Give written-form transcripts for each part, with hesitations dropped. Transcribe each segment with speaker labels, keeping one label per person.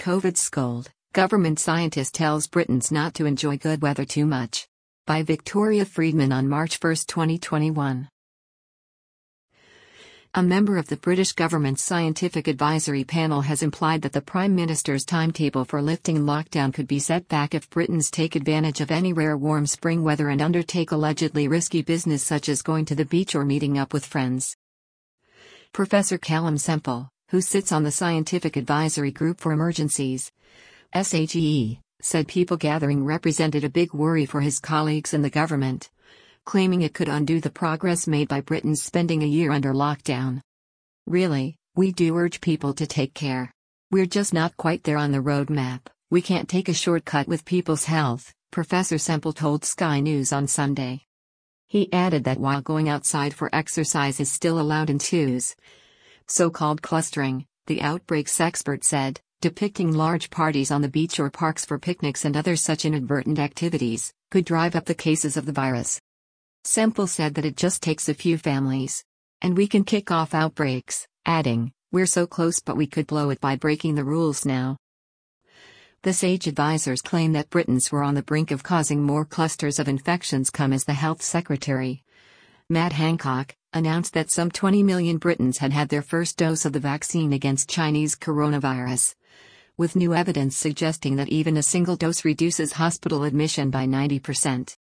Speaker 1: COVID scold, government scientist tells Britons not to enjoy good weather too much. By Victoria Friedman on March 1, 2021. A member of the British government's scientific advisory panel has implied that the Prime Minister's timetable for lifting lockdown could be set back if Britons take advantage of any rare warm spring weather and undertake allegedly risky business such as going to the beach or meeting up with friends. Professor Callum Semple, who sits on the Scientific Advisory Group for Emergencies, SAGE, said people gathering represented a big worry for his colleagues in the government, claiming it could undo the progress made by Britons spending a year under lockdown. Really, we do urge people to take care. We're just not quite there on the roadmap. We can't take a shortcut with people's health, Professor Semple told Sky News on Sunday. He added that while going outside for exercise is still allowed in twos, so-called clustering, the outbreaks expert said, depicting large parties on the beach or parks for picnics and other such inadvertent activities, could drive up the cases of the virus. Semple said that it just takes a few families, and we can kick off outbreaks, adding, "We're so close but we could blow it by breaking the rules now." The SAGE advisors claim that Britons were on the brink of causing more clusters of infections come as the Health Secretary, Matt Hancock, announced that some 20 million Britons had had their first dose of the vaccine against Chinese coronavirus, with new evidence suggesting that even a single dose reduces hospital admission by 90%.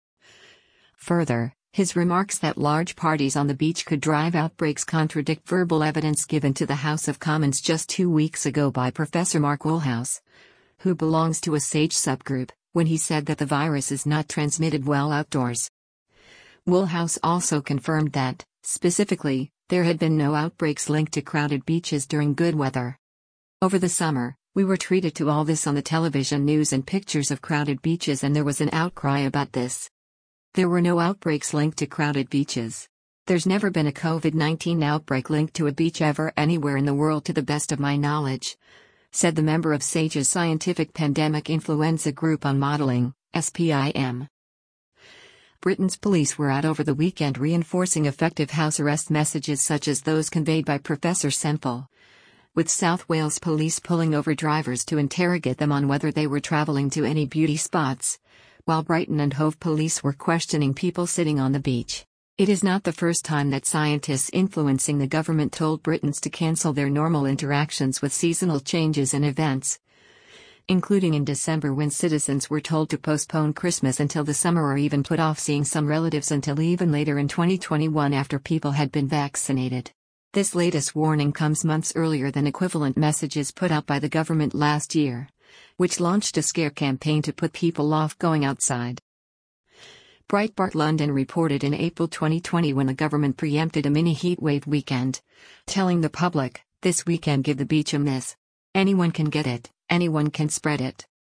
Speaker 1: Further, his remarks that large parties on the beach could drive outbreaks contradict verbal evidence given to the House of Commons just 2 weeks ago by Professor Mark Woolhouse, who belongs to a SAGE subgroup, when he said that the virus is not transmitted well outdoors. Woolhouse also confirmed that, specifically, there had been no outbreaks linked to crowded beaches during good weather. Over the summer, we were treated to all this on the television news and pictures of crowded beaches, and there was an outcry about this. There were no outbreaks linked to crowded beaches. There's never been a COVID-19 outbreak linked to a beach ever anywhere in the world to the best of my knowledge, said the member of SAGE's Scientific Pandemic Influenza Group on Modeling, SPIM. Britain's police were out over the weekend reinforcing effective house arrest messages such as those conveyed by Professor Semple, with South Wales police pulling over drivers to interrogate them on whether they were travelling to any beauty spots, while Brighton and Hove police were questioning people sitting on the beach. It is not the first time that scientists influencing the government told Britons to cancel their normal interactions with seasonal changes and events, including in December when citizens were told to postpone Christmas until the summer or even put off seeing some relatives until even later in 2021 after people had been vaccinated. This latest warning comes months earlier than equivalent messages put out by the government last year, which launched a scare campaign to put people off going outside. Breitbart London reported in April 2020 when the government preempted a mini heatwave weekend, telling the public, "This weekend give the beach a miss. Anyone can get it, anyone can spread it."